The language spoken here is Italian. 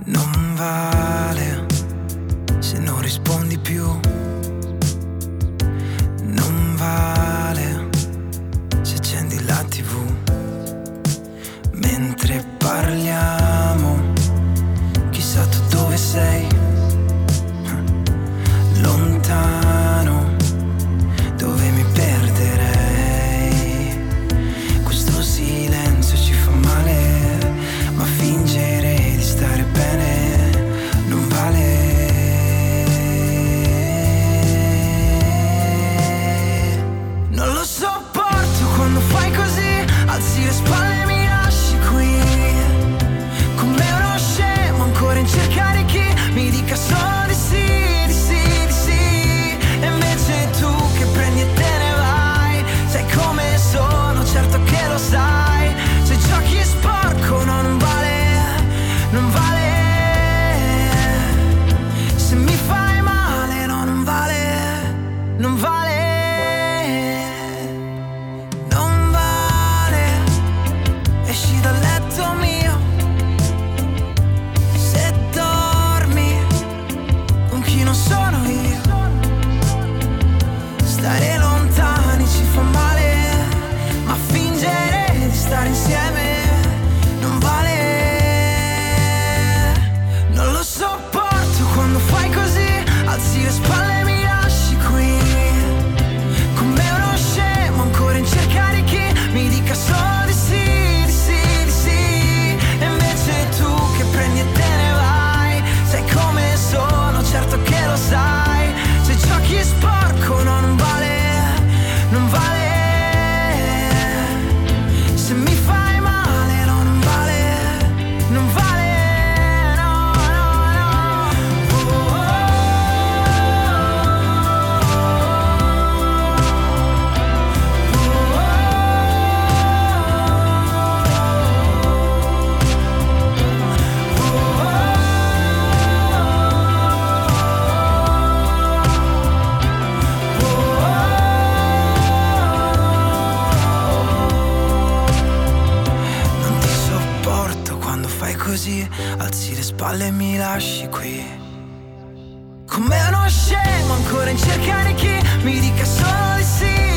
Non vale se non rispondi più. Non vale se accendi la TV. Mentre parliamo, chissà tu dove sei. Lontano, dove mi perderei. Questo silenzio ci fa male, ma fingere di stare bene non vale. Non lo sopporto quando fai così, alzi le spalle e mi lasci qui come uno scemo ancora in cerca di chi mi dica solo di sì. Prendi e te ne vai, sai come sono, certo che lo sai. Se giochi sporco no, non vale, non vale. Se mi fai male no, non vale, non vale. Non vale, esci dal letto mio. Se dormi con chi non sono io. Stare lontani ci fa male, ma fingere di stare insieme non vale. Non lo sopporto quando fai così, alzi le spalle e mi lasci qui come uno scemo ancora in cerca di chi mi dica solo di sì, di sì, di sì. E invece tu che prendi e te ne vai, sai come sono, certo che lo sai. Se giochi sporco no, non vale, non vale. Se mi fai male no, non vale, non vale, no, no, no. Così alzi le spalle e mi lasci qui come uno scemo ancora in cerca di chi mi dica solo di sì.